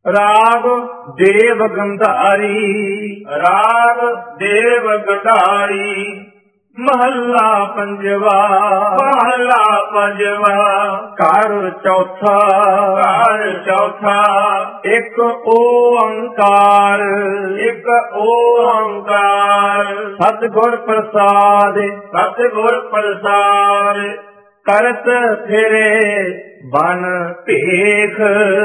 ਰਾਗ ਦੇਵ ਗੰਧਾਰੀ, ਰਾਗ ਦੇਵ ਗੰਧਾਰੀ। ਮਹੱਲਾ ਪੰਜਵਾ, ਮਹੱਲਾ ਪੰਜਵਾ। ਘਰ ਚੌਥਾ, ਘਰ ਚੌਥਾ। ਇੱਕ ਓੰਕਾਰ, ਇੱਕ ਓੰਕਾਰ। ਸਤਿਗੁਰ ਪ੍ਰਸਾਦ, ਸਤਿਗੁਰ ਪ੍ਰਸਾਦ। ਕਰਤ ਫਿਰੇ ਬਨ ਭੇਖ,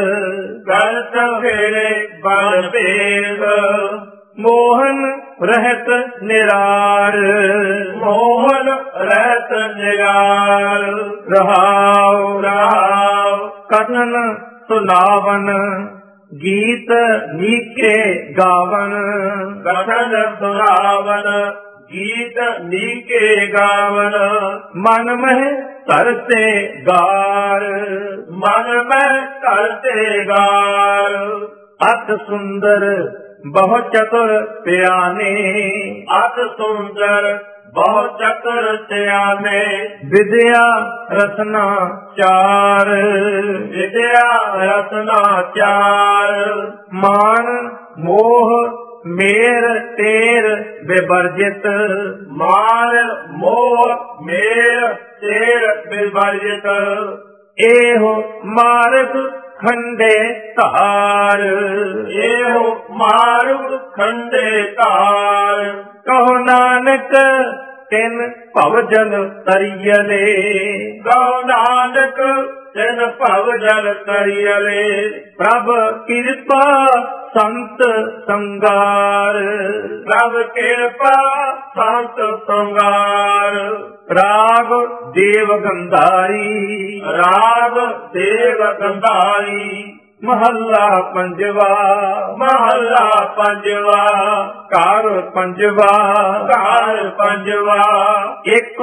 ਕਰਤ ਫਿਰੇ ਬਨ ਭੇਖ। ਮੋਹਨ ਰਹਿਤ ਨਿਰਾਰ, ਮੋਹਨ ਰਹਿਤ ਨਿਰਾਰ। ਰਹਾਉ, ਰਹਾਉ। ਕਥਨ ਸੁਨਾਵਨ ਗੀਤ ਨੀਕੇ ਗਾਵਨ, ਕਥਨ ਸੁਨਾਵਨ ਗੀਤ ਨੀਕੇ ਗਾਵਨ। ਮਨ ਮਹਿ ਧਰਤੇ ਗਾਰ, ਮਨ ਮਹਿ ਧਰਤੇ ਗਾਰ। ਅਤ ਸੁੰਦਰ ਬਹੁ ਚਤੁਰ ਪਿਆਨੇ, ਅਤ ਸੁੰਦਰ ਬਹੁ ਚਤੁਰ ਸਿਆਨੇ। ਵਿਦਿਆ ਰਸਨਾ ਚਾਰ, ਵਿਦਿਆ ਰਸਨਾ ਚਾਰ। ਮਾਨ ਮੋਹ ਮੇਰ ਤੇਰ ਵਿਵਰਜਿਤ, ਮਾਨ ਮੋਹ ਮੇਰ ਤੇਰ ਵਿਵਰਜਿਤ। ਇਹੋ ਮਾਰਗ ਖੰਡੇ ਧਾਰ, ਇਹੋ ਮਾਰਗ ਖੰਡੇ ਧਾਰ। ਕਹੋ ਨਾਨਕ ਤਿਨ ਭਵ ਜਲ ਤਰੀਅਲੇ, ਕਹੋ ਨਾਨਕ ਤਿਨ ਭਵ ਜਲ ਤਰੀਅਲੇ। ਪ੍ਰਭ ਕਿਰਪਾ ਸੰਤ ਸੰਗਾਰ, ਪ੍ਰਭ ਕਿਰਪਾ ਸੰਤ ਸੰਗਾਰ। ਰਾਗ ਦੇਵ ਗੰਧਾਰੀ, ਰਾਗ ਦੇਵ ਗੰਧਾਰੀ। ਮਹੱਲਾ ਪੰਜਵਾ, ਮਹੱਲਾ ਪੰਜਵਾ। ਘਰ ਪੰਜਵਾ, ਘਰ ਪੰਜਵਾ। ਇੱਕ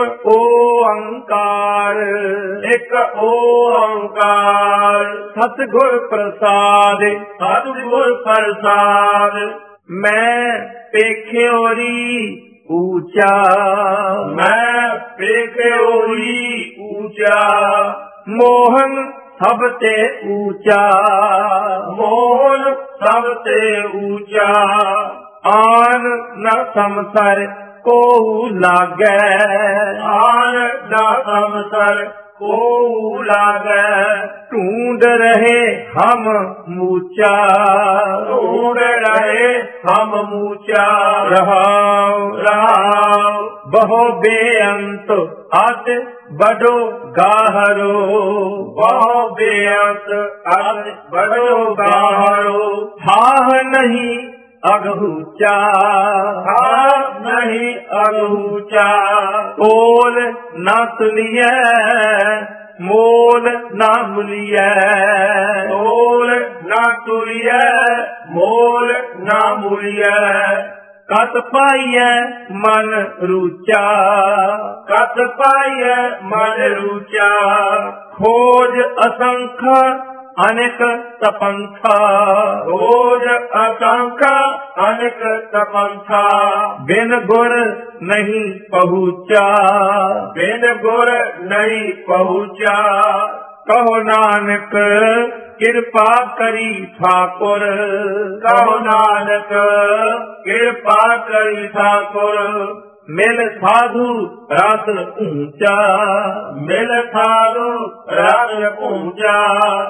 ਓੰਕਾਰ, ਇੱਕ ਓੰਕਾਰ। ਸਤਿਗੁਰ ਪ੍ਰਸਾਦ, ਸਤਿਗੁਰ ਪ੍ਰਸਾਦ। ਮੈਂ ਪੇਖਿਓਰੀ ਊਚਾ, ਮੈਂ ਪੇਖਿਓਰੀ ਊਚਾ। ਮੋਹਨ ਸਭ ਤੇ ਊਚਾ, ਮੋਹਨ ਸਭ ਤੇ ਊਚਾ। ਆਨ ਨ ਸਮਸਰ ਕੋਹੁ ਲਾਗੈ, ਆਨ ਨ ਸਮਸਰ ਕੋਹੁ ਲਾਗੈ। ਢੂੰਡ ਰਹੇ ਹਮ ਮੂਚਾ, ਢੂੰਡ ਰਹੇ ਹਮ ਮੂਚਾ। ਰਹਾਉ, ਰਹਾਉ। ਬਹੁ ਬੇਅੰਤ ਅਤ ਬੜੋ ਗਾਹਰੋ, ਬਹੁ ਬੇਅੰਤ ਅਤ ਬੜੋ ਗਾਹਰੋ। ਹਾਹ ਨਹੀਂ ਅਗਹੂਚਾ, ਹਾਹ ਨਹੀਂ ਅਗਹੂਚਾ। ਤੋਲ ਨਾ ਤੁਲੀਐ ਮੋਲ ਨਾ ਮੁਲੀਐ, ਤੋਲ ਨਾ ਤੁਲੀਐ ਮੋਲ ਨਾ ਮੁਲੀਐ। ਕਤ ਪਾਈਐ ਮਨ ਰੂਚਾ, ਕਤ ਪਾਈਐ ਮਨ ਰੂਚਾ। ਖੋਜ ਅਸੰਖ ਅਨੇਕ ਤਪੰਥਾ, ਖੋਜ ਅਸੰਖ ਅਨੇਕ ਤਪੰਥਾ। ਬਿਨ ਗੁਰ ਨਹੀਂ ਪਹੁੰਚਾ, ਬਿਨ ਗੁਰ ਨਹੀਂ ਪਹੁੰਚਾ। ਕਹੋ ਨਾਨਕ ਕਿਰਪਾ ਕਰੀ ਠਾਕੁਰ, ਕਹੋ ਨਾਨਕ ਕਿਰਪਾ ਕਰੀ ਠਾਕੁਰ। ਮਿਲ ਸਾਧੂ ਰਸ ਊਚਾ, ਮਿਲ ਸਾਧੂ ਰਸ ਊਚਾ।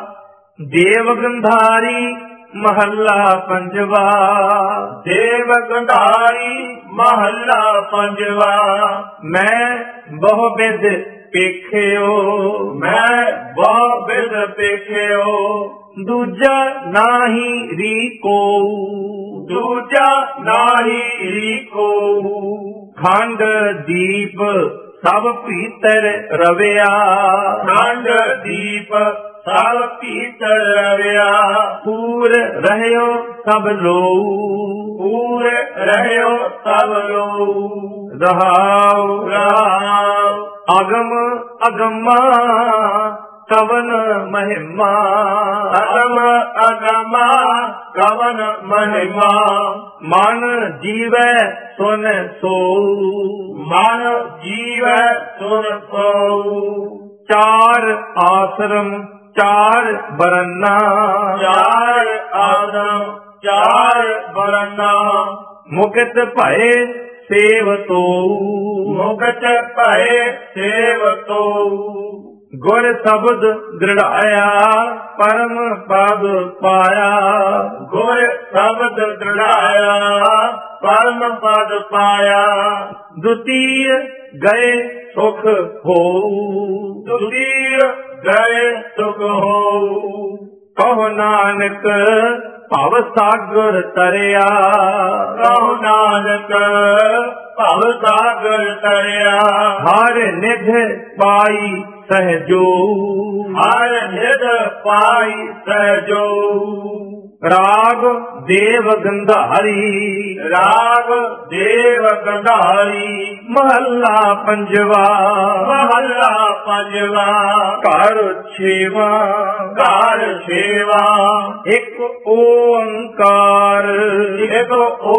ਦੇਵ ਗੰਧਾਰੀ ਮਹੱਲਾ ਪੰਜਵਾ, ਦੇਵ ਗੰਧਾਰੀ ਮਹੱਲਾ ਪੰਜਵਾ। ਮੈਂ ਬਹੁ ਬਿਦ ਪੇਖਿਓ, ਮੈਂ ਬਹੁ ਬਿਦ ਪੇਖਿਓ। ਦੂਜਾ ਨਾਹੀ ਰੀ ਕੋਊ, ਦੂਜਾ ਨਾਹੀ ਰੀ ਕੋਊ। ਖੰਡ ਦੀਪ ਸਭ ਭੀਤਰ ਰਵਿਆ, ਖੰਡ ਦੀਪ ਸਭ ਭੀਤਰ ਰਵਿਆ। ਪੂਰ ਰਹਿਓ ਸਭ ਲੋਊ, ਪੂਰ ਰਹਿਓ ਸਭ ਲੋਊ। ਰਹਾਉ, ਰਹਾਉ। ਅਗਮ ਅਗਮਾ ਕਵਨ ਮਹਿਮਾ, ਅਗਮ ਅਗਮਾ ਕਵਨ ਮਹਿਮਾ। ਮਨ ਜੀਵੈ ਸੁਨ ਸੋਊ, ਮਨ ਜੀਵੈ ਸੁਨ ਸੋਊ। ਚਾਰ ਆਸਰਮ ਚਾਰ ਬਰਨਾ, ਚਾਰ ਆਦਮ ਚਾਰ ਬਰਨਾ, ਮੁਕਤ ਭਏ ਸੇਵਤੋ, ਮੁਕਤ ਭਏ ਸੇਵਤੋ, ਗੁਰ ਸ਼ਬਦ ਦ੍ਰਿੜਾਇਆ ਪਰਮ ਪਦ ਪਾਇਆ, ਗੁਰ ਸ਼ਬਦ ਦ੍ਰਿੜਾਇਆ ਪਰਮ ਪਦ ਪਾਇਆ, ਦੁਤੀਯ ਗਏ ਸੁਖ ਹੋਊ, ਦੁਤੀਯ ਗਏ ਸੁਖ ਹੋਊ, ਕਹੋ ਨਾਨਕ ਭਵ ਸਾਗਰ ਤਰਿਆ, ਕਹੋ ਨਾਨਕ ਭਵ ਸਾਗਰ ਤਰਿਆ, ਹਰ ਨਿਧ ਪਾਈ ਸਹਿਜੋ, ਹਰ ਨਿਧ ਪਾਈ ਸਹਿਜੋ, ਰਾਗ ਦੇਵ ਗੰਧਾਰੀ, ਰਾਗ ਦੇਵ ਗੰਧਾਰੀ, ਮਹੱਲਾ ਪੰਜਵਾ, ਮਹੱਲਾ ਪੰਜਵਾ, ਘਰ ਛੇਵਾ, ਘਰ ਛੇਵਾ, ਇੱਕ ਓੰਕਾਰ, ਇੱਕ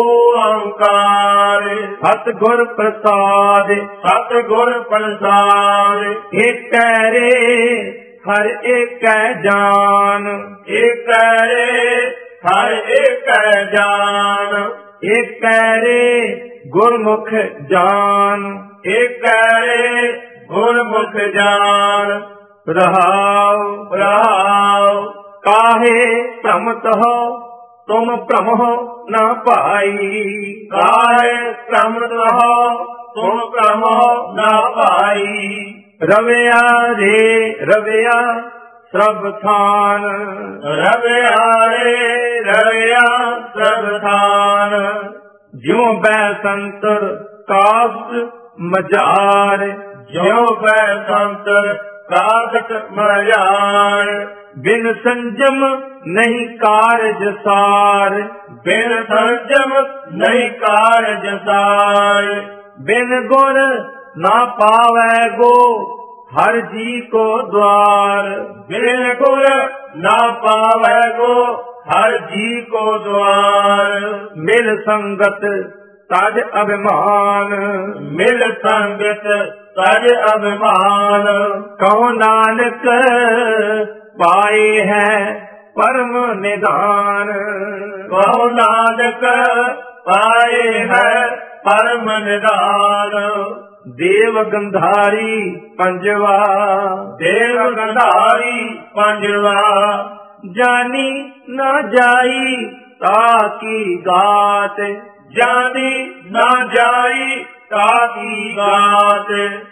ਓੰਕਾਰ, ਸਤਿਗੁਰ ਪ੍ਰਸਾਦ, ਸਤਿਗੁਰ ਪ੍ਰਸਾਦ, ਏਕੈ ਰੇ ਹਰ ਏਕੈ ਜਾਨ, ਏਕੈ ਰੇ ਹਰ ਏਕੈ ਜਾਨ, ਏਕੈ ਰੇ ਗੁਰਮੁਖ ਜਾਨ, ਏਕੈ ਰੇ ਗੁਰਮੁਖ ਜਾਨ, ਰਹਾਉ ਰਹਾਉ, ਕਾਹੇ ਭ੍ਰਮਤ ਹੋ ਤੁਮ ਭ੍ਰਮ ਨਾ ਭਾਈ, ਕਾਹੇ ਭ੍ਰਮਤ ਹੋ ਤੁਮ ਭ੍ਰਮ ਨਾ ਭਾਈ, ਰਵਿਆ ਰੇ ਰਵਿਆ ਸਭ ਥਾਨ, ਰਵਿਆ ਰੇ ਰਵਿਆ ਸਭ ਥਾਨ, ਜਿਉ ਬੈ ਸੰਤਰ ਕਾਸ ਮਜਾਰ, ਜਿਉ ਬੈ ਸੰਤਰ ਕਾਸਟ ਮਜਾਰ, ਬਿਨ ਸੰਜਮ ਨਹੀਂ ਕਾਰਜ ਸਾਰ, ਬਿਨ ਸੰਜਮ ਨਹੀਂ ਕਾਰਜ ਸਾਰ, ਬਿਨ ਗੁਰ ਨਾ ਪਾਵੈ ਗੋ ਹਰ ਜੀ ਕੋ ਦਵਾਰ, ਬਿਨ ਗੁਰ ਨਾ ਪਾਵੈ ਗੋ ਹਰ ਜੀ ਕੋ ਦਵਾਰ, ਮਿਲ ਸੰਗਤ ਤਜ ਅਭਿਮਾਨ, ਮਿਲ ਸੰਗਤ ਤਜ ਅਭਿਮਾਨ, ਕਹੋ ਨਾਨਕ ਪਾਏ ਹੈ ਪਰਮ ਨਿਧਾਨ, ਕਹੋ ਨਾਨਕ ਪਾਏ ਹੈ ਪਰਮ ਨਿਧਾਨ, ਦੇਵ ਗੰਧਾਰੀ ਪੰਜਵਾ, ਦੇਵ ਗੰਧਾਰੀ ਪੰਜਵਾ, ਜਾਨੀ ਨਾ ਜਾਈ ਤਾਕੀ ਗਾਤ, ਜਾਨੀ ਨਾ ਜਾਈ ਤਾਕੀ ਗਾਤ,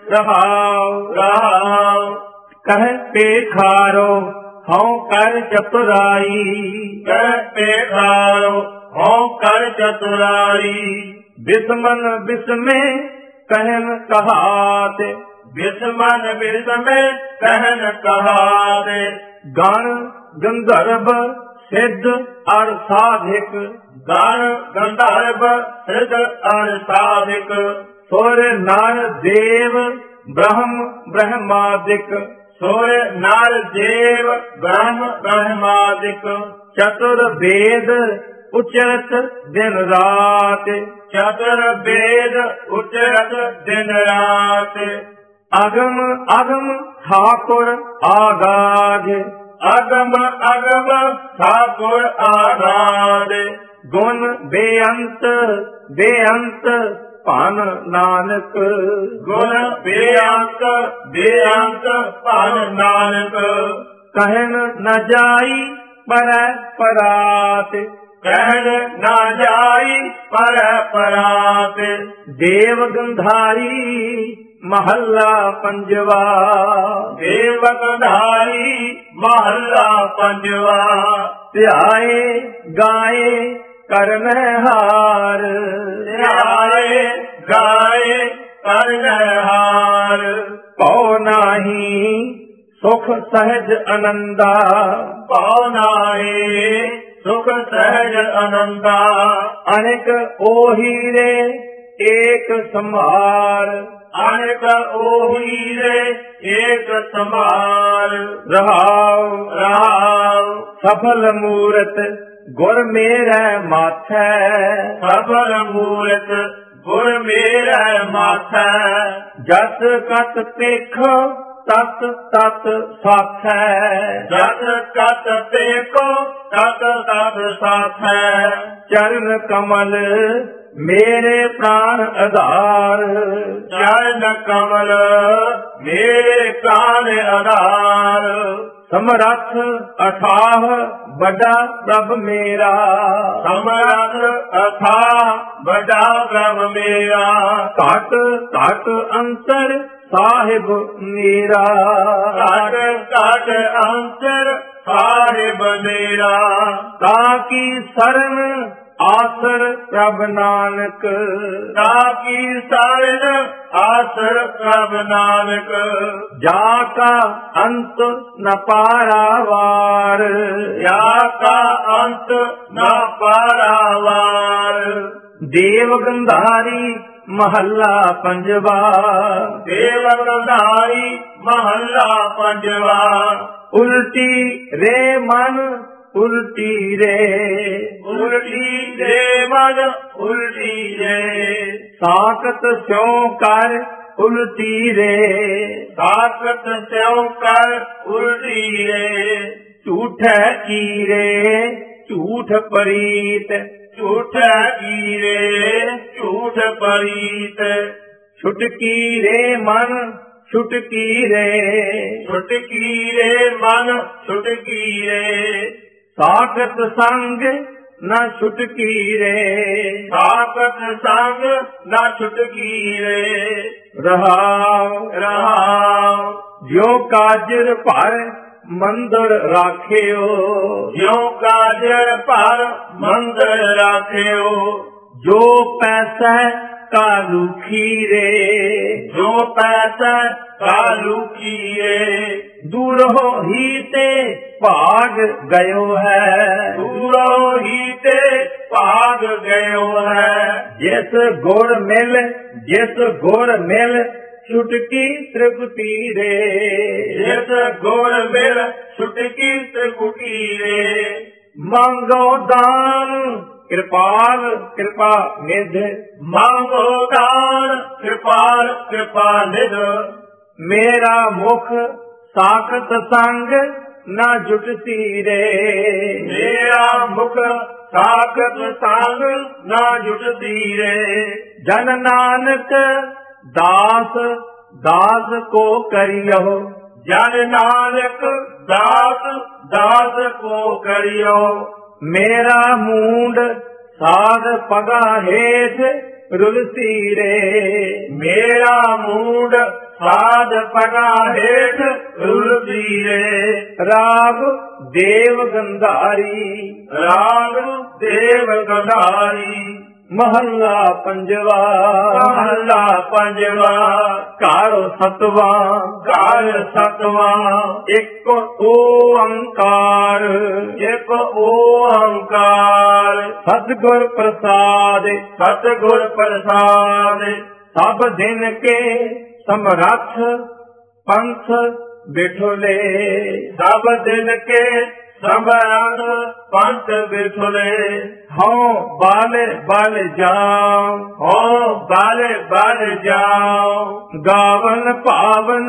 ਰਹਾਉ ਰਹਾਉ, ਕਹਿ ਪੇਖਾਰੋ ਹਉ ਕਰ ਚਤੁਰਾਈ, ਕਹਿ ਪੇਖਾਰੋ ਹਉ ਕਰ ਚਤੁਰਾਈ, ਬਿਸਮਨ ਬਿਸਮੇ ਕਹਿਨ ਕਹਾਤ, ਬਿਸਮਨ ਬਿਸਮੇ ਕਹਿਨ ਕਹਾਤ, ਗਣ ਗੰਧਰਵ ਸਿੱਧ ਅਰ ਸਾਧਿਕ, ਗਣ ਗੰਧਰਵ ਸਿੱਧ ਅਰ ਸਾਧਿਕ, ਸੁਰ ਨਰ ਦੇਵ ਬ੍ਰਹਮ ਬ੍ਰਹਮਾਦਿਕ, ਸੁਰ ਨਰ ਦੇਵ ਬ੍ਰਹਮ ਬ੍ਰਹਮਾਦਿਕ, ਚਤੁਰ ਵੇਦ ਉਚਰਤ ਦਿਨ ਰਾਤ, ਚਤੁਰ ਵੇਦ ਉਚਰਤ ਦਿਨ ਰਾਤ, ਅਗਮ ਅਗਮ ਠਾਕੁਰ ਆਗਾਧ, ਅਗਮ ਅਗਮ ਠਾਕੁਰ ਆਗਾਧ, ਗੁਣ ਬੇਅੰਤ ਬੇਅੰਤ ਭਨ ਨਾਨਕ, ਗੁਣ ਬੇਅੰਤ ਬੇਅੰਤ ਭਨ ਨਾਨਕ, ਕਹਿਨ ਨ ਜਾਈ ਪਰੈ ਪਰਾਤ, ਕਹਿਣ ਨਾ ਜਾਈ ਪਰ ਪਰਾਤ, ਦੇਵ ਗੰਧਾਰੀ ਮਹੱਲਾ ਪੰਜਵਾ, ਦੇਵ ਗੰਧਾਰੀ ਮਹੱਲਾ ਪੰਜਵਾ, ਧਿਆਏ ਗਾਏ ਕਰਮੈ ਹਾਰ, ਧਿਆਏ ਗਾਏ ਕਰਨੈ ਹਾਰ, ਭਉ ਨਾਹੀ ਸੁਖ ਸਹਿਜ ਅਨੰਦਾ, ਭਉ ਨਾਹੀ ਸੁਖ ਸਹਿਜ ਅਨੰਦਾ, ਅਨੇਕ ਓਹੀ ਰੇ ਏਕ ਸੰਭਾਰ, ਅਨੇਕ ਓਹੀ ਰੇ ਏਕ ਸੰਭਾਰ, ਰਹਾਉ ਰਹਾਉ, ਸਫਲ ਮੂਰਤ ਗੁਰ ਮੇਰੇ ਮਾਥੈ, ਸਫਲ ਮੂਰਤ ਗੁਰ ਮੇਰੇ ਮਾਥੈ, ਜਸ ਕਤ ਪੇਖ ਤਤ ਤਤ ਸਾਥੈ। ਜਤ ਕਤ ਦੇਖੋ ਤਤ ਤਤ ਸਾਥੈ। ਚਰਨ ਕਮਲ ਮੇਰੇ ਪ੍ਰਾਨ ਆਧਾਰ। ਚਰਨ ਕਮਲ ਮੇਰੇ ਪ੍ਰਾਨ ਆਧਾਰ। ਸਮਰੱਥ ਅਥਾਹ ਵੱਡਾ ਪ੍ਰਭ ਮੇਰਾ। ਸਮਰੱਥ ਅਥਾਹ ਵੱਡਾ ਪ੍ਰਭ ਮੇਰਾ। ਘਟ ਘਟ ਅੰਤਰ ਸਾਹਿਬ ਮੇਰਾ। ਘਟ ਘਟ ਅੰਤਰ ਸਾਹਿਬ ਮੇਰਾ। ਤਾਂ ਕੀ ਸਰਨ ਆਸਰ ਪ੍ਰਭ ਨਾਨਕ। ਤਾਂ ਕੀ ਸਰਨ ਆਸਰ ਪ੍ਰਭ ਨਾਨਕ। ਜਾ ਕਾ ਅੰਤ ਨ ਪਾਰਾਵਾਰ। ਜਾ ਕਾ ਅੰਤ ਨ ਪਾਰਾਵਾਰ। ਦੇਵ ਗੰਧਾਰੀ ਮਹੱਲਾ ਪੰਜਵਾ। ਦੇਵ ਗੰਧਾਰੀ ਮਹੱਲਾ ਪੰਜਵਾ। ਉਲਟੀ ਰੇ ਮਨ ਉਲਟੀ ਰੇ। ਉਲਟੀ ਰੇ ਮਨ ਉਲਟੀ ਰੇ। ਸਾਖਤ ਸਿਉ ਕਰ ਉਲਟੀ ਰੇ। ਸਾਖਤ ਸਿਉ ਕਰ ਉਲਟੀ ਰੇ। ਝੂਠੈ ਕੀਰੇ ਝੂਠ ਪਰੀਤ। ਝੂਠੈ ਕੀਰੇ ਝੂਠ ਪਰੀਤ। ਛੁਟਕੀ ਰੇ ਮਨ ਛੁਟਕੀ ਰੇ। ਛੁਟਕੀ ਰੇ ਮਨ ਛੁਟਕੀ ਰੇ। ਸਾਖਤ ਸੰਗ ਨ ਛੁਟਕੀ ਰੇ। ਸਾਖਤ ਸੰਗ ਨ ਛੁਟਕੀ ਰੇ। ਰਹਾਉ ਰਹਾਉ ਜਿਉ ਕਾਜਰ ਭਰ ਮੰਦਰ ਰਾਖਿਓ। ਜਿਉ ਕਾਜਰ ਭਰ ਮੰਦਰ ਰਾਖਿਓ। ਜੋ ਪੈਸਾ ਕਾਲੂਖੀ ਰੇ। ਜੋ ਪੈਸਾ ਕਾਲੂਖੀ ਰੇ। ਦੂਰੋਂ ਹੀ ਤੇ ਭਾਗ ਗਇਓ ਹੈ। ਦੂਰੋਂ ਹੀ ਤੇ ਭਾਗ ਗਇਓ ਹੈ। ਜਿਸ ਗੁਰ ਮਿਲ ਛੁਟਕੀ ਤ੍ਰਿਪਤੀ ਰੇ। ਜਿਸ ਗੁਰ ਮਿਲ ਛੁਟਕੀ ਤ੍ਰਿਪਤੀ ਰੇ। ਮੰਗੋ ਦਾਨ ਕਿਰਪਾਲ ਕਿਰਪਾ ਨਿਧ। ਮੰਗੋ ਦਾਨ ਕਿਰਪਾਲ ਕਿਰਪਾ ਨਿਧ। ਮੇਰਾ ਮੁਖ ਸਾਖਤ ਸੰਗ ਨਾ ਜੁਟਤੀ ਰੇ। ਮੇਰਾ ਮੁਖ ਸਾਖਤ ਸੰਗ ਨਾ ਜੁਟਤੀ ਰੇ। ਜਨ ਨਾਨਕ ਦਾਸ ਦਾਸ ਕੋ ਕਰਿਓ। ਜਨ ਨਾਨਕ ਦਾਸ ਦਾਸ ਕੋ ਕਰਿਓ। ਮੇਰਾ ਮੂੰਡ ਸਾਧ ਪਗਾ ਹੇਠ ਰੁਲਸੀ ਰੇ। ਮੇਰਾ ਮੂੰਡ ਸਾਧ ਪਗਾ ਹੇਠ ਰੁਲਸੀ ਰੇ। ਰਾਗ ਦੇਵ ਗੰਧਾਰੀ ਰਾਗ ਦੇਵ ਗੰਧਾਰੀ। ਮਹੱਲਾ ਪੰਜਵਾ। ਮਹੱਲਾ ਪੰਜਵਾ। ਘਰ ਸਤਵਾ ਘਰ ਸਤਵਾ। ਇੱਕ ਓੰਕਾਰ ਇੱਕ ਓੰਕਾਰ। ਸਤਿਗੁਰ ਪ੍ਰਸਾਦ ਸਤਿਗੁਰ ਪ੍ਰਸਾਦ। ਸਭ ਦਿਨ ਕੇ ਸਮਰੱਥ ਪੰਥ ਬਿਠੁਲੇ। ਸਭ ਦਿਨ ਕੇ ਸਮਰੱਥ ਪੰਥ ਬਿਠੁਲੇ। ਹਉ ਬਲ ਜਾਉ ਹੋ ਬਲ ਜਾਉ। ਗਾਵਨ ਪਾਵਨ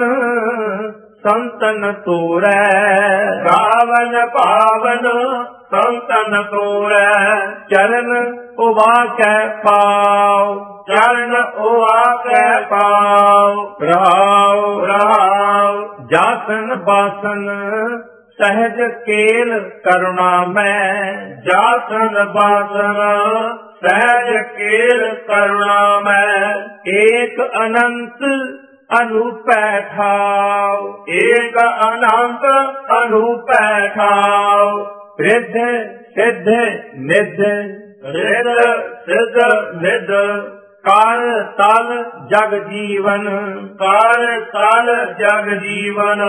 ਸੰਤਨ ਤੋਰੈ। ਗਾਵਨ ਪਾਵਨ ਸੰਤਨ ਤੋਰੈ। ਚਰਨ ਉਵਾਕੈ ਪਾਉ। ਚਰਨ ਉਵਾਕੈ ਪਾਉ। ਰਹਾਉ ਰਹਾਉ ਜਾਸਨ ਬਾਸਨ ਸਹਿਜ ਕੇਲ ਕਰੁਣਾ ਮੈਂ। ਜਾਸਨ ਬਾਸਨ ਸਹਿਜ ਕੇਲ ਕਰੁਣਾ ਮੈਂ। ਏਕ ਅਨੰਤ ਅਨੂਪੈ ਠਾਉ। ਏਕ ਅਨੰਤ ਅਨੂਪੈ ਠਾਉ। ਰਿੱਧ ਸਿੱਧ ਨਿਧ ਰਿੱਧ ਸਿੱਧ ਨਿਧ। ਕਰ ਤਲ ਜਗ ਜੀਵਨ। ਕਰ ਤਲ ਜਗ ਜੀਵਨ।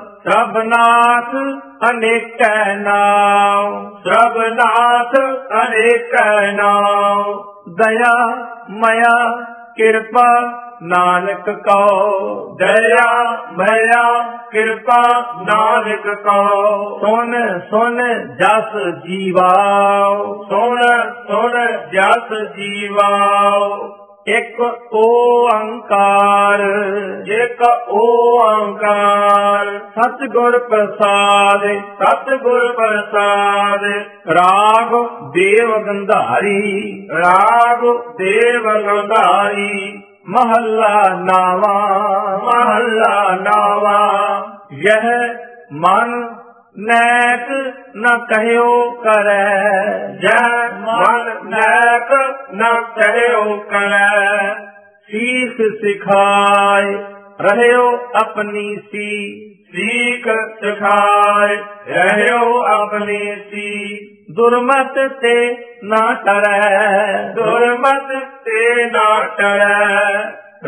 ਸਭਨਾਥ ਅਨੇਕੈ ਨਾਉ। ਸਭਨਾਥ ਅਨੇਕੈ ਨਾਉ। ਦਇਆ ਮਇਆ ਕਿਰਪਾ ਨਾਨਕ ਕਉ। ਦਇਆ ਮਇਆ ਕਿਰਪਾ ਨਾਨਕ ਕਉ। ਸੁਨ ਸੁਨ ਜਸ ਜੀਵਾਉ। ਸੁਣ ਸੁਣ ਜਸ ਜੀਵਾਉ। ਇੱਕ ਓੰਕਾਰ, ਇੱਕ ਓੰਕਾਰ। ਸਤਿਗੁਰ ਪ੍ਰਸਾਦਿ, ਸਤਿਗੁਰ ਪ੍ਰਸਾਦਿ। ਰਾਗ ਦੇਵ ਗੰਧਾਰੀ, ਰਾਗ ਦੇਵ ਗੰਧਾਰੀ। ਮਹੱਲਾ ਨਾਵਾ, ਮਹੱਲਾ ਨਾਵਾ। ਯਹ ਮਨ ਨੈਕ ਨ ਕਹਿਓ ਕਰੈ, ਜੈ ਮਨ ਨੈਕ ਨ ਕਹਿਓ ਕਰੈ। ਸੀਖ ਸਿਖਾਏ ਰਹਿਓ ਆਪਣੀ ਸੀ, ਸੀਖ ਸਿਖਾਏ ਰਹਿਓ ਆਪਣੀ ਸੀ। ਦੁਰਮਤ ਤੇ ਨਾ ਟਰੈ, ਦੁਰਮਤ ਤੇ ਨਾ ਟਰੈ।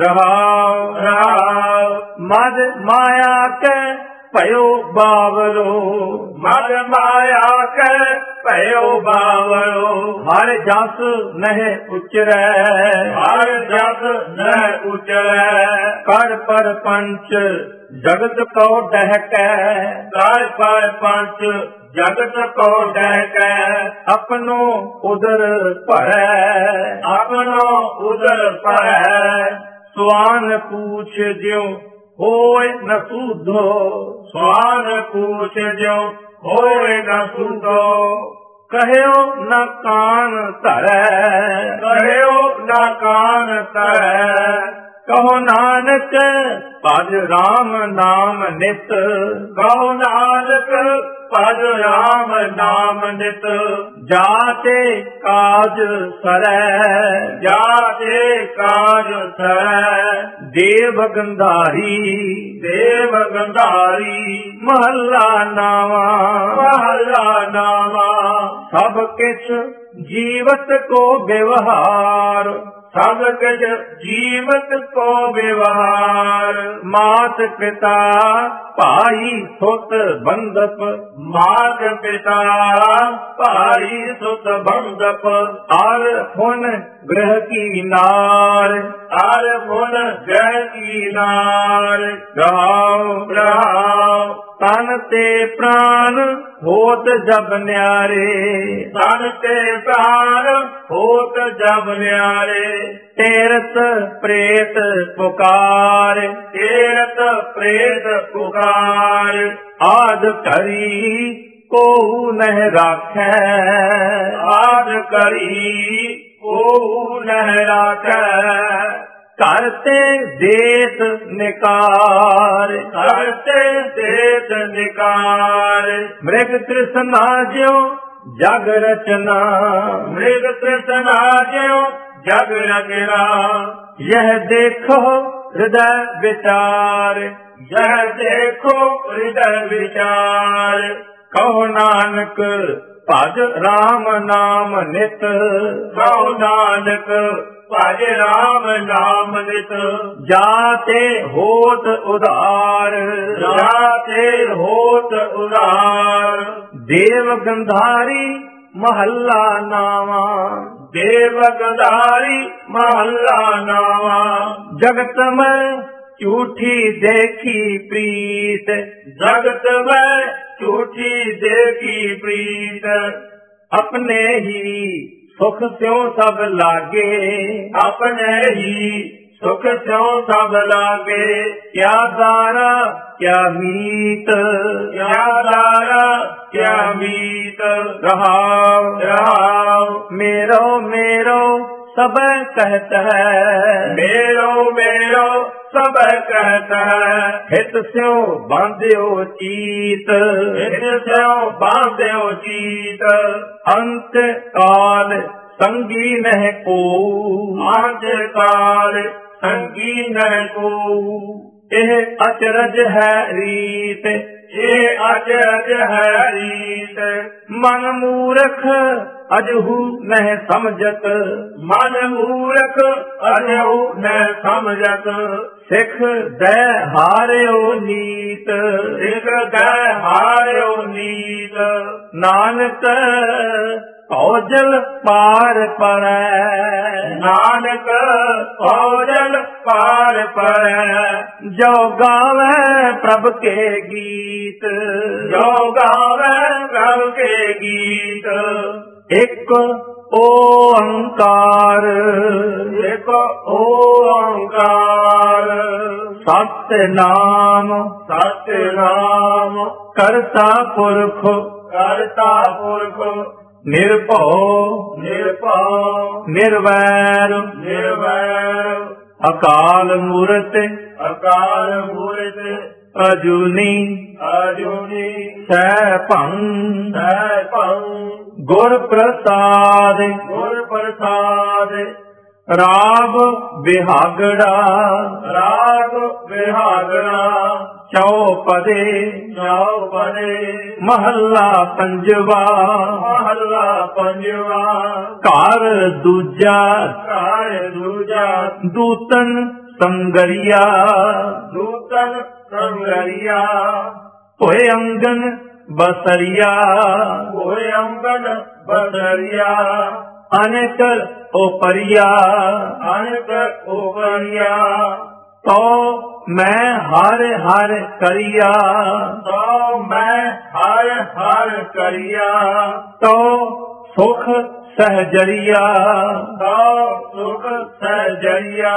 ਰਹਾਉ ਰਹਾਉ। ਮਦ ਮਾਇਆ ਕੈ ਭਇਓ ਬਾਵਰੋ, ਮਦ ਮਾਇਆ ਕੈ ਭਇਓ ਬਾਵਰੋ। ਹਰ ਜਸ ਨਹਿ ਉਚਰੈ, ਹਰ ਜਸ ਨਹਿ ਉਚਰੈ। ਕਰ ਪਰ ਪੰਚ ਜਗਤ ਕੋ ਡਹਿਕੈ, ਕਰ ਪਰ ਪੰਚ ਜਗਤ ਕੋ ਡਹਿਕੈ। ਆਪਣੋ ਉਦਰ ਭਰੈ, ਆਪਣੋ ਉਦਰ ਭਰੈ। ਸਵਾਨ ਪੂਛ ਜਿਉ ਹੋਇ ਨ ਸੂਧੋ, ਸਵਾਨ ਪੂਛ ਜਿਉ ਹੋਇ ਨ ਸੂਧੋ। ਕਹਿਓ ਨ ਕਾਨ ਧਰੈ, ਕਹਿਓ ਨ ਕਾਨ ਧਰੈ। ਕਹੋ ਨਾਨਕ ਭਜ ਰਾਮ ਨਾਮ ਨਿਤ, ਕਹੋ ਨਾਨਕ ਭਜ ਰਾਮ ਨਾਮ ਨਿਤ। ਜਾਤੇ ਕਾਜ ਸਰੈ, ਜਾਤੇ ਕਾਜ ਸਰੈ। ਦੇਵ ਗੰਧਾਰੀ, ਦੇਵ ਗੰਧਾਰੀ। ਮਹੱਲਾ ਨਾਵਾ, ਮਹੱਲਾ ਨਾਵਾ। ਸਭ ਕਿਛ ਜੀਵਤ ਕੋ ਵਿਵਹਾਰ, ਸਭ ਕੁਝ ਜੀਵਤ ਕੋ ਵਿਵਹਾਰ। ਮਾਤ ਪਿਤਾ ਭਾਈ ਸੁਤ ਬੰਧਪ, ਮਾਤ ਪਿਤਾ ਭਾਈ ਸੁਤ ਬੰਧਪ। ਅਰ ਹੁਨ ਗ੍ਰਹ ਕੀ ਨਾਰ, ਅਰ ਹੁਨ ਗ੍ਰਹ ਕੀ ਨਾਰ। ਰਹਾਉ ਰਹਾਉ। ਤਨ ਤੇ ਪ੍ਰਾਨ ਹੋਤ ਜਬ ਨਿਆਰੇ, ਤਨ ਤੇ ਪ੍ਰਾਨ ਹੋਤ ਜਬ ਨਿਆਰੇ। ਤੇਰਤ ਪ੍ਰੇਤ ਪੁਕਾਰ, ਤੇਰਤ ਪ੍ਰੇਤ ਪੁਕਾਰ। ਆਦ ਕਰੀ ਕੋ ਨਹਿ ਰਾਖੈ, ਆਦ ਕਰੀ ਕੋ ਨਹਿ ਰਾਖੈ। ਕਰਤੇ ਦੇਤ ਨਿਕਾਰ, ਕਰਤੇ ਦੇਤ ਨਿਕਾਰ। ਮ੍ਰਿਗ ਤ੍ਰਿਸ਼ਨਾ ਜਿਉ ਜਗ ਰਚਨਾ, ਮ੍ਰਿਗ ਤ੍ਰਿਸ਼ਨਾ ਜਿਉ ਜਗ ਰਚਨਾ। ਯਹ ਦੇਖੋ ਹਿਰਦੈ ਵਿਚਾਰ, ਯਹ ਦੇਖੋ ਹਿਰਦੈ ਵਿਚਾਰ। ਕਹੋ ਨਾਨਕ ਭਜ ਰਾਮ ਨਾਮ ਨਿਤ, ਕਹੋ ਨਾਨਕ ਭਜ ਰਾਮ ਨਾਮ ਨਿਤ। ਜਾਤੇ ਹੋਤ ਉਧਾਰ, ਜਾਤੇ ਹੋਤ ਉਧਾਰ। ਦੇਵ ਗੰਧਾਰੀ ਮਹੱਲਾ ਨਾਵਾ, ਦੇਵ ਗੰਧਾਰੀ ਮਹੱਲਾ ਨਾਵਾ। ਜਗਤ ਮੈਂ ਝੂਠੀ ਦੇਖੀ ਪ੍ਰੀਤ, ਜਗਤ ਮੈਂ ਝੂਠੀ ਦੇਖੀ ਪ੍ਰੀਤ। ਆਪਣੇ ਹੀ ਸੁਖ ਸਿਉ ਸਭ ਲਾਗੇ, ਆਪਣੇ ਹੀ ਸੁਖ ਸਿਉ ਸਭ ਲਾਗੇ। ਕਿਆ ਦਾਰਾ ਕਿਆ ਮੀਤ, ਕਿਆ ਦਾਰਾ ਕਿਆ ਮੀਤ। ਰਹਾਉ ਰਹਾਉ। ਮੇਰੋ ਮੇਰੋ ਸਭ ਕਹਿਤ ਹੈ, ਮੇਰੋ ਮੇਰੋ ਸਭ ਕਹਿਤ ਹੈ। ਹਿਤ ਸਿਉ ਬਾਂਧਿਓ ਚੀਤ, ਹਿਤ ਸਿਉ ਬਾਂਧਿਓ ਚੀਤ। ਅੰਤ ਕਾਲ ਸੰਗੀ ਨਹਿ ਕੋ, ਅੰਤ ਕਾਲ ਸੰਗੀ ਨਹਿ ਕੋ। ਇਹ ਅਚਰਜ ਹੈ ਰੀਤ, ਇਹ ਅਚਰਜ ਹੈ ਰੀਤ। ਮਨ ਮੂਰਖ ਅਜਹੂ ਨਹਿ ਸਮਝਤ, ਮਨ ਮੂਰਖ ਅਜਹੂ ਨਹਿ ਸਮਝਤ। ਸਿੱਖ ਦੈ ਹਾਰਿਓ ਨੀਤ, ਸਿੱਖ ਦੈ ਹਾਰਿਓ ਨੀਤ। ਨਾਨਕ ਭਉਜਲ ਪਾਰ ਪਰੈ, ਨਾਨਕ ਭਉਜਲ ਪਾਰ ਪਰੈ। ਜੋ ਗਾਵੇ ਪ੍ਰਭ ਕੇ ਗੀਤ, ਜੋ ਗਾਵੇ ਪ੍ਰਭ ਕੇ ਗੀਤ। ਇੱਕ ਓੰਕਾਰ ਇੱਕ ਓੰਕਾਰ ਸਤਿਨਾਮ ਸਤਿਨਾਮ ਕਰਤਾ ਪੁਰਖ ਕਰਤਾ ਪੁਰਖ ਨਿਰਭਉ ਨਿਰਭਉ ਨਿਰਵੈਰ ਨਿਰਵੈਰ ਅਕਾਲ ਮੂਰਤਿ ਅਕਾਲ ਮੂਰਤਿ ਅਜੂਨੀ ਅਜੂਨੀ ਸੈਭੰ ਸੈਭੰ ਗੁਰ ਪ੍ਰਸਾਦਿ ਗੁਰ ਪ੍ਰਸਾਦਿ ਰਾਗ ਬਿਹਾਗੜਾ ਰਾਗ ਬਿਹਾਗੜਾ ਚੌਪਦੇ ਚੌਪਦੇ ਮਹੱਲਾ ਪੰਜਵਾ ਮਹੱਲਾ ਪੰਜਵਾ ਘਰ ਦੂਜਾ ਘਰ ਦੂਜਾ ਦੂਤਨ ਸੰਗਰੀਆ ਦੂਤਨ ਸੰਗਰੀਆ ਹੋਏ ਅੰਗਨ ਬਸਰੀਆ ਹੋਏ ਅੰਗਨ ਬਦਰੀਆ ਅਨੇਕ ਉਪਰੀਆ ਅਨਕ ਉਪਰੀਆ ਤੋ ਮੈਂ ਹਰ ਹਰ ਕਰਿਆ ਤੋ ਮੈਂ ਹਰ ਹਰ ਕਰਿਆ ਤੋ ਸੁਖ ਸਹਜਰੀਆ ਤੋ ਸੁਖ ਸਹਜਰੀਆ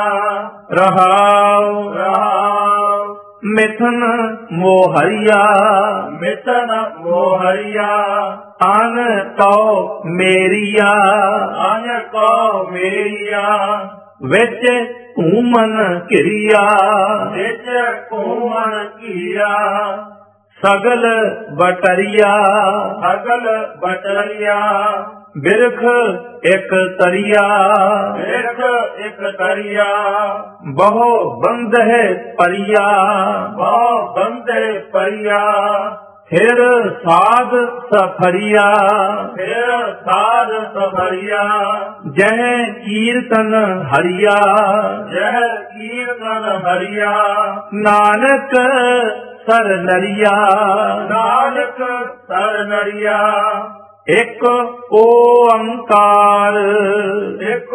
ਰਹਾਉ ਰਾਮ ਮਿਥਨ ਮੋਹਰੀਆ ਮਿਤਨ ਮੋਹਰੀਆ ਅਨ ਤੋ ਮੇਰੀਆ ਅਨ ਕੋ ਮੇਰੀਆ ਵਿੱਚ ਘੂਮਨ ਘਿਰਿਆ ਵਿੱਚ ਘੂਮਨ ਕੀਆ ਸਗਲ ਬਟਰੀਆ ਅਗਲ ਬਟਰੀਆ ਬਿਰਖ ਇਕ ਤਰੀਆ ਇੱਕ ਇੱਕ ਤਰੀਆ ਬਹੁ ਬੰਧੇ ਪਰਿਆ ਬਹੁ ਬੰਦੇ ਪਰਿਆ ਫਿਰ ਸਾਧ ਸਫਰੀਆ ਫਿਰ ਸਾਧ ਸਫਰੀਆ ਜਹ ਕੀਰਤਨ ਹਰੀਆ ਜਹ ਕੀਰਤਨ ਹਰੀਆ ਨਾਨਕ ਸਰ ਨਰੀਆ ਨਾਨਕ ਸਰ ਨਰੀਆ ਇੱਕ ਓੰਕਾਰ ਇੱਕ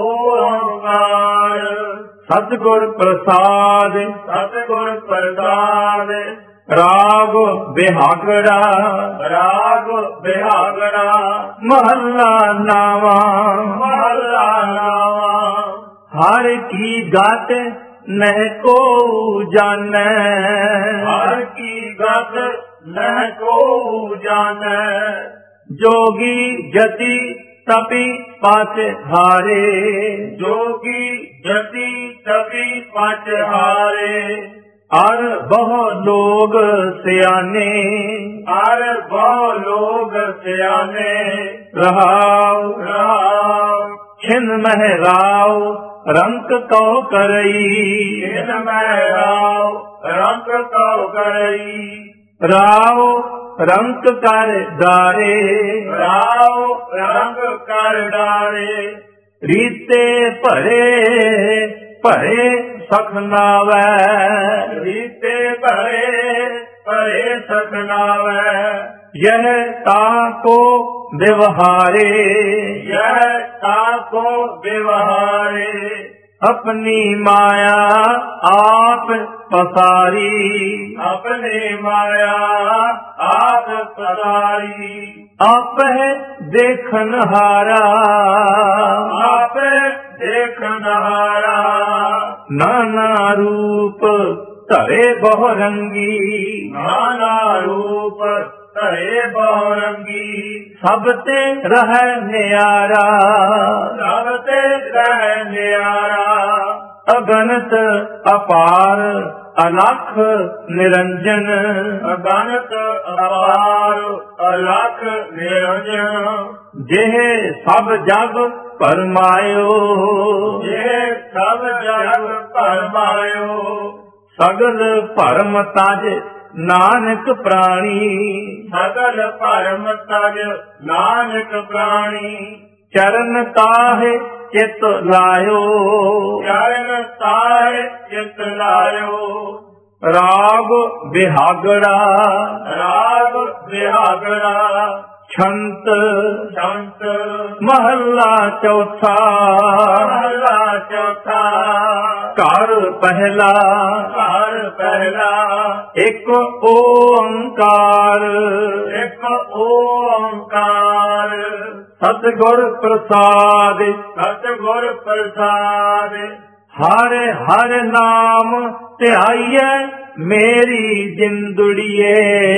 ਓੰਕਾਰ ਸਤਿਗੁਰ ਪ੍ਰਸਾਦ ਸਤਿਗੁਰ ਪ੍ਰਸਾਦ ਰਾਗ ਬਿਹਾਗੜਾ ਰਾਗ ਬਿਹਾਗੜਾ ਮਹੱਲਾ ਨਾਵਾ ਮਹੱਲਾ ਨਾਵਾ ਹਰ ਕੀ ਗਤ ਨਹਿ ਕੋ ਜਾਣੈ ਹਰ ਕੀ ਗਤ ਨਹਿ ਕੋ ਜਾਣੈ ਜੋਗੀ ਜਤੀ ਤਪੀ ਪਾਛ ਹਾਰੇ ਜੋਗੀ ਜਤੀ ਤਪੀ ਪਚ ਹਾਰੇ ਅਰ ਬਹੁ ਲੋਗ ਸਿਆਣੇ ਹਰ ਬਹੁ ਲੋਗ ਸਿਆਣੇ ਰਹਾਉ ਰਾਮ ਛਿਨ ਮਹਿ ਰਾਉ ਰੰਕ ਕਉ ਕਰਈ ਇਨ ਮੈਂ ਰਾਵ ਰੰਗ ਕਉ ਕਰਈ ਰਾਉ ਰੰਕ ਕਰ ਦਾਰੇ ਰਾਵ ਰੰਗ ਕਰ ਡਾਰੇ ਰੀਤੇ ਭਰੇ ਭਰੇ ਸਖਨਾਵੈ ਰੀਤੇ ਭਰੇ ਭਰੇ ਸਖਨਾਵੈ ਯਹ ਤਾ ਕੋ ਵਿਵਹਾਰੇ ਯਹ ਤਾਕੋ ਵਿਵਹਾਰੇ ਆਪਣੀ ਮਾਇਆ ਆਪ ਪਸਾਰੀ ਆਪਣੇ ਮਾਇਆ ਆਪ ਪਸਾਰੀ ਆਪਹਿ ਦੇਖਨ ਹਾਰਾ ਆਪੇ ਦੇਖਨ ਹਾਰਾ ਨਾਨਾ ਰੂਪ ਧਰੇ ਬਹੁ ਰੰਗੀ ਨਾਨਾ ਰੂਪ ਧਰੇ ਬਹੁ ਰੰਗੀ ਸਭ ਤੇ ਰਹਿ ਨਿਆਰਾ ਸਭ ਤੇ ਰਹਿ ਨਿਆਰਾ ਅਗਨਤ ਅਪਾਰ ਅਲਖ ਨਿਰੰਜਨ ਅਗਨਤ ਅਪਾਰ ਅਲਖ ਨਿਰੰਜਨ ਜਿਹ ਸਭ ਜਗ ਪਰਮਾਇਓ ਇਹ ਸਭ ਜਗ ਪਰਮਾਇਓ ਸਗਲ ਭਰਮ ਤਜ ਨਾਨਕ ਪ੍ਰਾਣੀ ਸਗਲ ਭਰਮ ਤਜ ਨਾਨਕ ਪ੍ਰਾਣੀ ਚਰਨ ਤਾਹੇ ਚਿਤ ਲਾਇਓ ਚਰਨ ਤਾਹਿ ਚਿਤ ਲਾਇਓ ਰਾਗ ਬਿਹਾਗੜਾ ਰਾਗ ਬਿਹਾਗੜਾ ਛੰਤ ਸ਼ੰਤ ਮਹੱਲਾ ਚੌਥਾ ਮਹਲਾ ਚੌਥਾ ਘਰ ਪਹਿਲਾ ਘਰ ਪਹਿਲਾ ਇੱਕ ਓੰਕਾਰ ਇੱਕ ਓੰਕਾਰ ਸਤਿਗੁਰ ਪ੍ਰਸਾਦ ਸਤਿਗੁਰ ਪ੍ਰਸਾਦ ਹਰ ਹਰ ਨਾਮ ਧਿਆਈਐ ਮੇਰੀ ਜਿੰਦੜੀਏ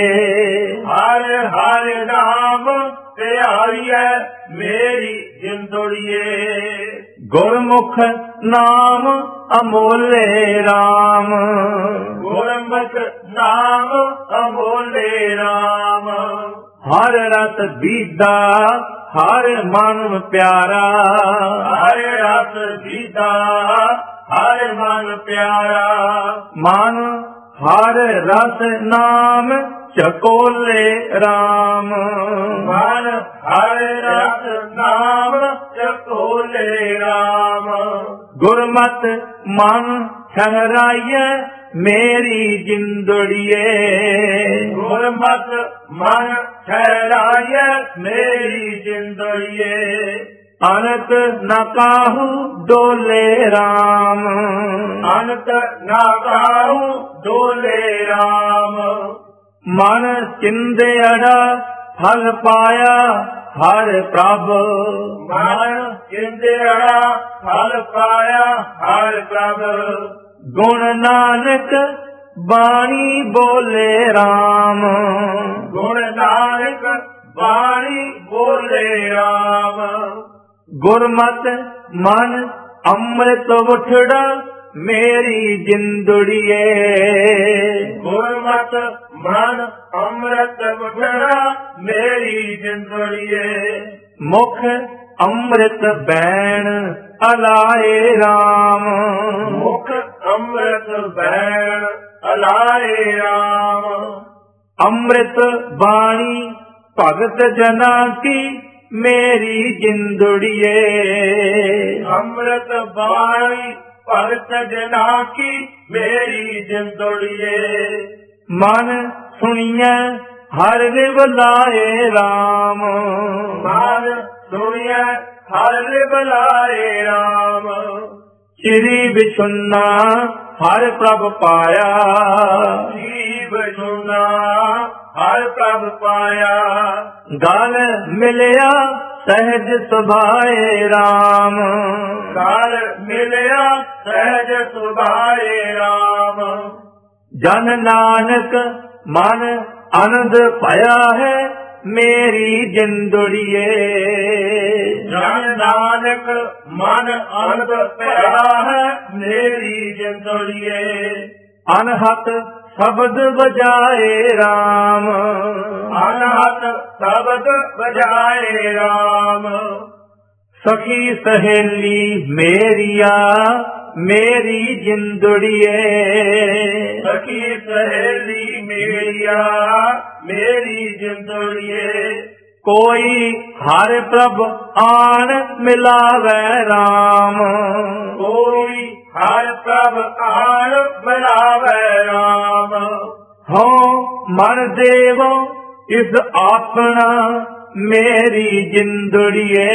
ਹਰ ਹਰ ਨਾਮ ਧਿਆਈਐ ਮੇਰੀ ਜਿੰਦੜੀਏ ਗੁਰਮੁਖ ਨਾਮ ਅਮੋਲੇ RAM ਗੁਰਮੁਖ ਨਾਮ ਅਮੋਲੇ RAM ਹਰ ਰਸ ਬੀਦਾ ਹਰ ਮਨ ਪਿਆਰਾ ਹਰ ਰਸ ਦੀਦਾ ਹਰ ਮਨ ਪਿਆਰਾ ਮਨ ਹਰ ਰਸ ਨਾਮ ਚਕੋਲੇ RAM ਮਨ ਹਰ ਰਸ ਨਾਮ ਚਕੋਲੇ RAM ਗੁਰਮਤਿ ਮਨ ਠਹਿਰਾਈਐ ਮੇਰੀ ਜਿੰਦੜੀਏ ਗੁਰਮਤਿ ਮਨ ਠਹਿਰਾਈਐ ਮੇਰੀ ਜਿੰਦੜੀਏ ਅਨੰਤ ਨ ਕਾਹੂ ਡੋਲੇ RAM ਅਨੰਤ ਨਾ ਕਾਹੂ ਡੋਲੇ RAM ਮਨ ਚਿੰਦਿਅੜਾ ਫਲ ਪਾਇਆ ਹਰ ਪ੍ਰਭ ਮਨ ਚਿੰਦਿਅੜਾ ਫਲ ਪਾਇਆ ਹਰ ਪ੍ਰਭ ਗੁਣ ਨਾਨਕ ਬਾਣੀ ਬੋਲੇ RAM ਗੁਣ ਨਾਨਕ ਬਾਣੀ ਬੋਲੇ RAM ਗੁਰਮਤਿ ਮਨ ਅੰਮ੍ਰਿਤ ਉਠੜਾ ਮੇਰੀ ਜਿੰਦੜੀਏ ਗੁਰਮਤਿ ਮਨ ਅੰਮ੍ਰਿਤ ਉਠੜਾ ਮੇਰੀ ਜਿੰਦੜੀਏ ਮੁਖ ਅੰਮ੍ਰਿਤ ਬੈਣ ਅਲਾਏ RAM ਮੁਖ ਅੰਮ੍ਰਿਤ ਬੈਣ ਅਲਾਏ RAM ਅੰਮ੍ਰਿਤ ਬਾਣੀ ਭਗਤ ਜਨਾ ਕੀ ਮੇਰੀ ਜਿੰਦੜੀਏ ਅੰਮ੍ਰਿਤ ਬਾਣੀ ਭਗਤ ਜਨਾ ਕੀ ਮੇਰੀ ਜਿੰਦੜੀਏ ਮਨ ਸੁਣੀਐ ਹਰ ਰਿਵ ਲਾਏ RAM ਮਨ ਸੁਣਿਐ ਹਰ ਬੁਲਾਏ RAM ਸ੍ਰੀ ਵਿਸ਼ੁੰਨਾ ਹਰ ਪ੍ਰਭ ਪਾਇਆ ਜੀਵ ਸੁਨਾ ਹਰ ਪ੍ਰਭ ਪਾਇਆ ਗਲ ਮਿਲਿਆ ਸਹਿਜ ਸੁਭਾਏ RAM ਕਾਲ ਮਿਲਿਆ ਸਹਿਜ ਸੁਭਾਏ RAM ਜਨ ਨਾਨਕ ਮਨ ਆਨੰਦ ਭਇਆ ਹੈ ਮੇਰੀ ਜਿੰਦੜੀਏ ਜਨ ਨਾਨਕ ਮਨ ਆਨੰਦ ਭਇਆ ਹੈ ਮੇਰੀ ਜਿੰਦੜੀਏ ਅਨਹਤ ਸ਼ਬਦ ਵਜਾਏ RAM ਅਨਹਤ ਸ਼ਬਦ ਵਜਾਏ RAM ਸਖੀ ਸਹੇਲੀ ਮੇਰੀਆ ਮੇਰੀ ਜਿੰਦੜੀਏ ਸਖੀ ਸਹੇਲੀ ਮੇਰੀਆ ਮੇਰੀ ਜਿੰਦੜੀਏ ਕੋਈ ਹਰ ਪ੍ਰਭ ਆਣ ਮਿਲਾਵੇ RAM ਕੋਈ ਹਰ ਪ੍ਰਭ ਆਣ ਮਿਲਾਵੇ RAM ਹੋ ਮਨ ਦੇਵੋ ਇਸ ਆਪਣਾ ਮੇਰੀ ਜਿੰਦੜੀਏ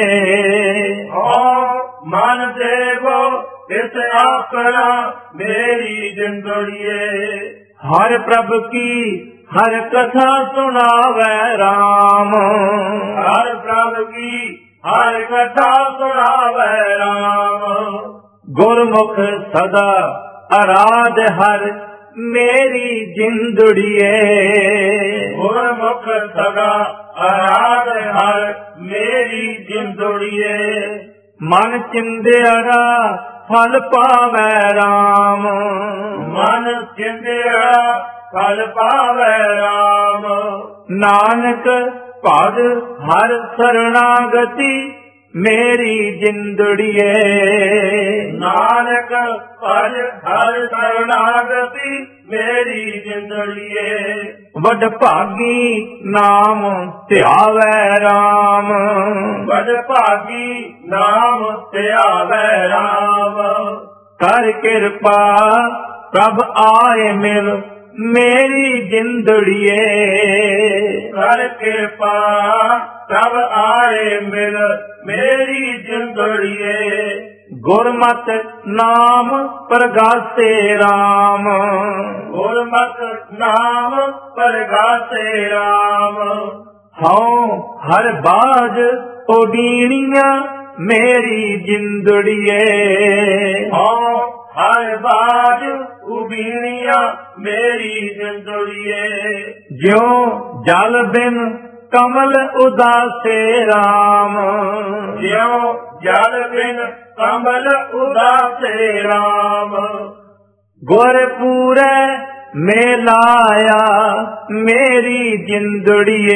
ਮਨ ਦੇਵੋ ਇਸ ਆਪਣਾ ਮੇਰੀ ਜਿੰਦੜੀਏ ਹਰ ਪ੍ਰਭ ਕੀ ਹਰ ਕਥਾ ਸੁਣਾਵੇ RAM ਹਰ ਪ੍ਰਭ ਕੀ ਹਰ ਕਥਾ ਸੁਣਾਵੇ RAM ਗੁਰਮੁਖ ਸਦਾ ਅਰਾਧ ਹਰ ਮੇਰੀ ਜਿੰਦੜੀਏ ਗੁਰਮੁਖ ਸਦਾ ਅਰਾਧ ਹਰ ਮੇਰੀ ਜਿੰਦੜੀਏ ਮਨ ਚਿੰਦਿਆੜਾ ਫਲ ਪਾਵੇ RAM ਮਨ ਚਿੰਦਿਆ ਫਲ ਪਾਵੇ RAM ਨਾਨਕ ਭਜ ਹਰ ਸਰਣਾਗਤੀ ਮੇਰੀ ਜਿੰਦੜੀਏ ਨਾਨਕ ਭਜ ਹਰ ਸਰਣਾਗਤੀ ਮੇਰੀ ਜਿੰਦੜੀਏ ਵਡ ਭਾਗੀ ਨਾਮ ਧਿਆਵੇ RAM ਵਡ ਭਾਗੀ ਨਾਮ ਧਿਆਵੇ RAM ਕਰ ਕਿਰਪਾ ਪ੍ਰਭ ਆਏ ਮਿਲ ਮੇਰੀ ਜਿੰਦੜੀਏ। ਕਰ ਕਿਰਪਾ ਤਬ ਆਏ ਮਿਲ ਮੇਰੀ ਜਿੰਦੜੀਏ। ਗੁਰਮਤਿ ਨਾਮ ਪ੍ਰਗਾਸੇ RAM। ਗੁਰਮਤਿ ਨਾਮ ਪ੍ਰਗਾਸੇ RAM। ਹਉ ਹਰ ਬਾਜ ਉਡੀਣੀਆਂ ਮੇਰੀ ਜਿੰਦੜੀਏ। ਹਉ ਹਰ ਬਾਜ ਉਡੀਣੀਆਂ ਮੇਰੀ ਜਿੰਦੜੀਏ। ਜਿਉ ਜਲ ਬਿਨ ਕਮਲ ਉਦਾਸੇ RAM। ਜਿਉ ਜਲ ਬਿਨ ਕਮਲ ਉਦਾਸੇ RAM। ਗੁਰ ਪੂਰੈ ਮੇਲਾਇਆ ਮੇਰੀ ਜਿੰਦੜੀਏ।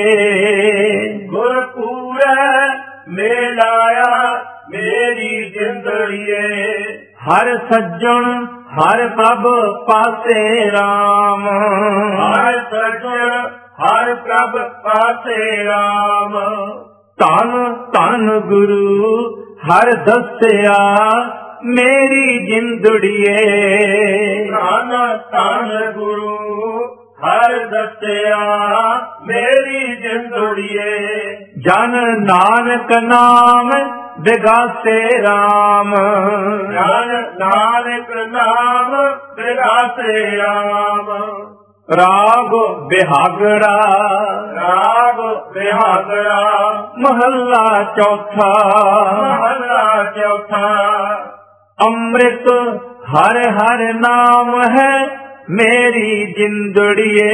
ਗੁਰ ਪੂਰੈ ਮੇਲਾਇਆ ਮੇਰੀ ਜਿੰਦੜੀਏ। ਹਰ ਸੱਜਣ ਹਰ ਪ੍ਰਭ ਪਾਸੇ RAM। ਹਰ ਸੱਜਣ ਹਰ ਪ੍ਰਭ ਪਾਸੇ RAM। ਧੰਨ ਧੰਨ ਗੁਰੂ ਹਰ ਦੱਸਿਆ ਮੇਰੀ ਜਿੰਦੜੀਏ। ਧੰਨ ਧੰਨ ਗੁਰੂ ਹਰ ਦੱਸਿਆ ਮੇਰੀ ਜਿੰਦੜੀਏ। ਜਨ ਨਾਨਕ ਨਾਮ ਵਿਗਾਸੇ RAM। ਜਨ ਨਾਨਕ ਨਾਮ ਵਿਗਾਸੇ RAM। ਰਾਗ ਬਿਹਾਗੜਾ ਰਾਗ ਬਿਹਾਗੜਾ ਮਹੱਲਾ ਚੌਥਾ। ਮਹੱਲਾ ਚੌਥਾ। ਅੰਮ੍ਰਿਤ ਹਰ ਹਰ ਨਾਮ ਹੈ ਮੇਰੀ ਜਿੰਦੜੀਏ।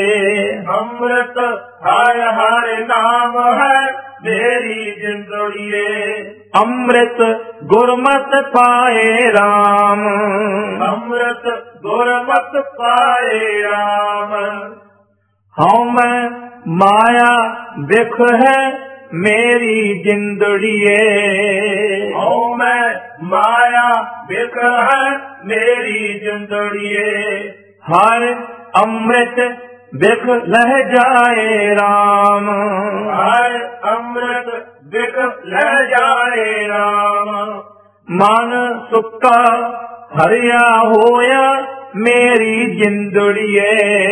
ਅੰਮ੍ਰਿਤ ਹਰ ਹਰ ਨਾਮ ਹੈ ਮੇਰੀ ਜਿੰਦੜੀਏ। ਅੰਮ੍ਰਿਤ ਗੁਰਮਤਿ ਪਾਏ RAM। ਅੰਮ੍ਰਿਤ ਗੁਰਮਤਿ ਪਾਏ RAM। ਹਉ ਮੈਂ ਮਾਇਆ ਵਿਖ ਹੈ ਮੇਰੀ ਜਿੰਦੜੀਏ। ਹਉ ਮੈਂ ਮਾਇਆ ਵਿਖ ਹੈ ਮੇਰੀ ਜਿੰਦੜੀਏ। ਹਰ ਅੰਮ੍ਰਿਤ ਵਿਖ ਲਹਿ ਜਾਏ RAM। ਹਰ ਅੰਮ੍ਰਿਤ ਵਿਖ ਲੈ ਜਾਏ RAM। ਮਨ ਸੁੱਕਾ ਹਰਿਆ ਹੋਇਆ ਮੇਰੀ ਜਿੰਦੜੀਏ।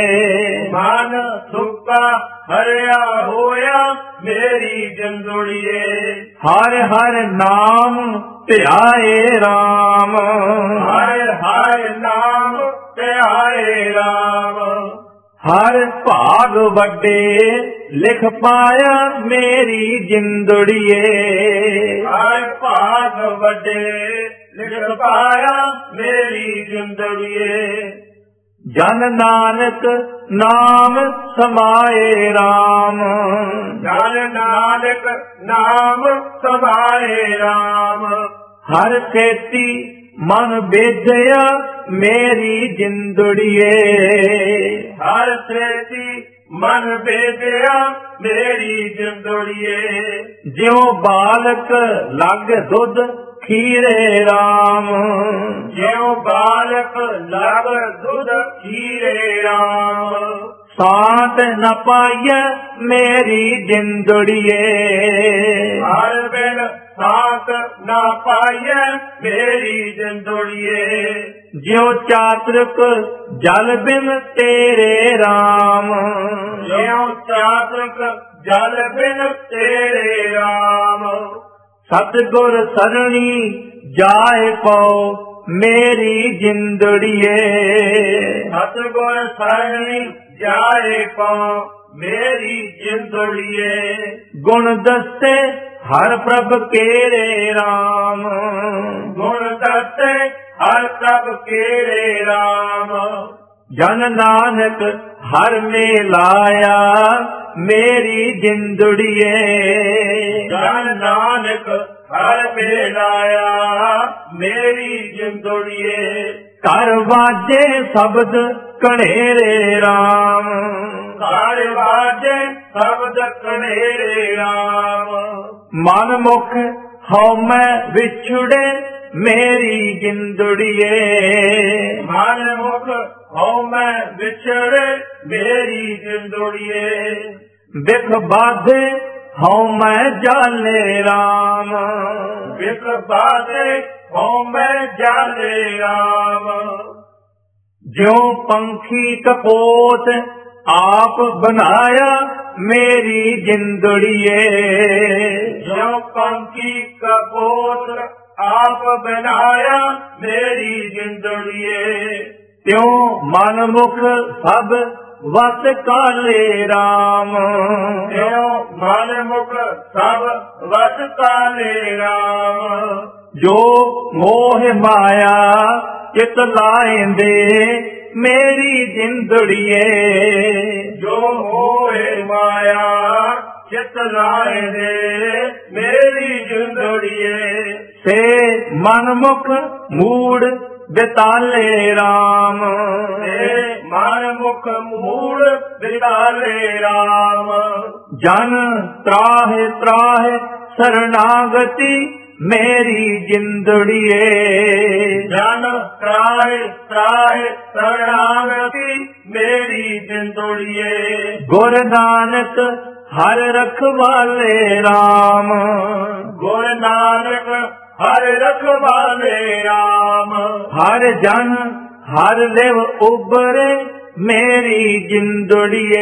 ਮਨ ਸੁੱਕਾ ਹਰਿਆ ਹੋਇਆ ਮੇਰੀ ਜਿੰਦੜੀਏ। ਹਰ ਹਰ ਨਾਮ ਧਿਆਏ RAM। ਹਰ ਹਰ ਨਾਮ ਧਿਆਏ RAM। ਹਰ ਭਾਗ ਵੱਡੇ ਲਿਖ ਪਾਇਆ ਮੇਰੀ ਜਿੰਦੜੀਏ। ਹਰ ਭਾਗ ਵੱਡੇ ਲਿਖ ਪਾਇਆ ਮੇਰੀ ਜਿੰਦੜੀਏ। ਜਨ ਨਾਨਕ ਨਾਮ ਸਮਾਏ RAM। ਜਨ ਨਾਨਕ ਨਾਮ ਸਮਾਏ RAM। ਹਰ ਖੇਤੀ ਮਨ ਬੇਧਿਆ ਮੇਰੀ ਜਿੰਦੜੀਏ। ਹਰ ਸੇਤੀ ਮਨ ਬੇਦਿਆ ਮੇਰੀ ਜਿੰਦੜੀਏ। ਜਿਉ ਬਾਲਕ ਲੱਗ ਦੁੱਧ ਖੀਰੇ RAM। ਜਿਉ ਬਾਲਕ ਲਗ ਦੁੱਧ ਖੀਰੇ RAM। ਸਾਤ ਨ ਪਾਈਐ ਮੇਰੀ ਜਿੰਦੜੀਏ। ਹਰ ਬਿਨ ਸਾਥ ਨਾ ਪਾਈਐ ਮੇਰੀ ਜਿੰਦੜੀਏ। ਜਿਉ ਚਾਤ੍ਰਿਕ ਜਲ ਬਿਨ ਤੇਰੇ RAM। ਜਿਉ ਚਾਤ੍ਰਿਕ ਜਲ ਬਿਨ ਤੇਰੇ RAM। ਸਤਿਗੁਰ ਸਰਣੀ ਜਾਏ ਪਉ ਮੇਰੀ ਜਿੰਦੜੀਏ। ਸਤਿਗੁਰ ਸਰਣੀ ਜਾਏ ਪਉ ਮੇਰੀ ਜਿੰਦੜੀਏ। ਗੁਣ ਦੱਸੇ ਹਰ ਪ੍ਰਭ ਕੇਰੇ RAM। ਗੁਣ ਦੱਸੇ ਹਰ ਪ੍ਰਭ ਕੇਰੇ RAM। ਜਨ ਨਾਨਕ ਹਰ ਮੇਲਾਇਆ ਮੇਰੀ ਜਿੰਦੜੀਏ। ਜਨ ਨਾਨਕ ਹਰ ਮੇਲਾਇਆ ਮੇਰੀ ਜਿੰਦੜੀਏ। ਘਰ ਵਾਜੇ ਸ਼ਬਦ ਕਣੇਰੇ RAM। ਘਰ ਵਾਜੇ ਸ਼ਬਦ ਕਣੇਰੇ RAM। ਮਨ ਮੁਖ ਹਉ ਮੈਂ ਵਿਛੜੇ ਮੇਰੀ ਜਿੰਦੜੀਏ। ਮਨ ਮੁਖ ਹਉ ਮੈਂ ਵਿਛੜੇ ਮੇਰੀ ਜਿੰਦੜੀਏ। ਵਿਖ ਬਾਧੇ ਹਉ ਮੈਂ ਜਾਲੇ RAM। ਵਿਖ ਬਾਧੇ ਹਉ ਮੈਂ ਜਾਲੇ RAM। ज्यों पंखी कपोत आप बनाया मेरी जिंदड़िए। ज्यों पंखी कपोत आप बनाया मेरी जिंदड़िए। त्यों मन मुख सब वस काले राम। त्यों मन मुख सब वस काले राम। जो मोह माया चित लाएंदे मेरी जिंदड़िए। जो मोह माया चित लाएंदे मेरी जिंदड़िए। से मन मुख मूड बिताले राम। मन मुख मूड बिताले राम। जन त्राहे त्राहे शरणागति मेरी जिंदड़िए। जन त्राहे त्राहे शरणागति मेरी जिंदड़िए। गुर नानक हर रखवाले राम। गुर नानक हर रखवाले राम। हर जन हर देव उबरे मेरी जिंदड़िए।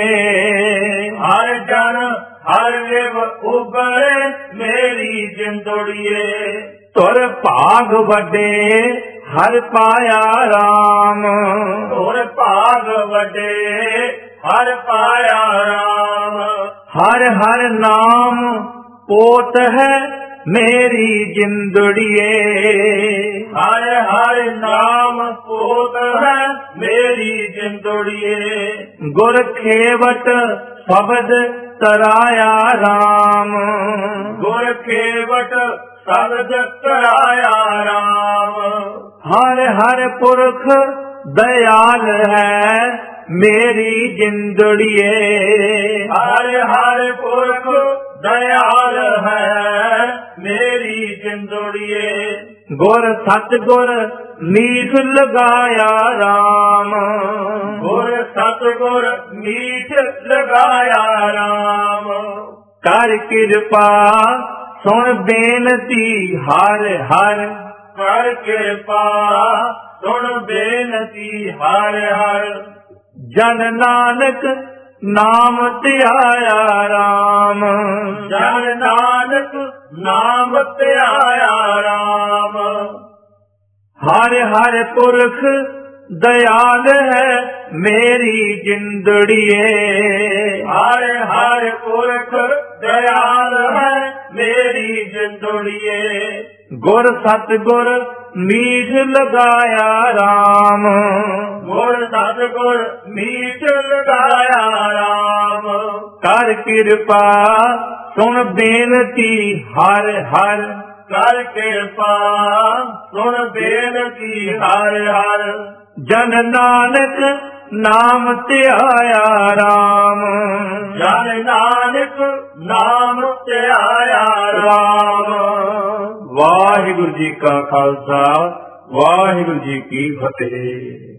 हर जन हर देव उबरे मेरी जिंदड़िए। तुर भाग वडे हर पाया राम। तुर भाग वडे हर पाया राम। हर हर नाम पोत है मेरी जिंदड़िए। हर हर नाम पोत है मेरी जिंदड़िए। गुर खेवट शब्द तराया राम। गुर खेवट शब्द तराया राम। हर हर पुरख दयाल है मेरी जिंदड़िए। हर हर पुरख दयाल है मेरी जिंदड़िए। गुर सतगुर मीठ लगाया राम। गुर सतगुर मीठ लगाया राम। कर कृपा सुन बेनती हर हर। कर कृपा सुन बेनती हर हर। जन नानक नाम त्याया राम। जन नानक नाम त्याया राम। हर हर पुरख दयाल है मेरी जिंदड़िए। हर हर पुरख दयाल है मेरी जिंदड़िए। गुर सतगुर मीठ लगाया राम। गुर सतगुर मीठ लगाया राम। कर कृपा सुन बेनती हर हर। कर कृपा सुन बेनती हर हर। जन नानक नाम त्याया राम। जन नानक नाम त्याया राम। वाहिगुरु जी का खालसा वाहिगुरु जी की फतेह।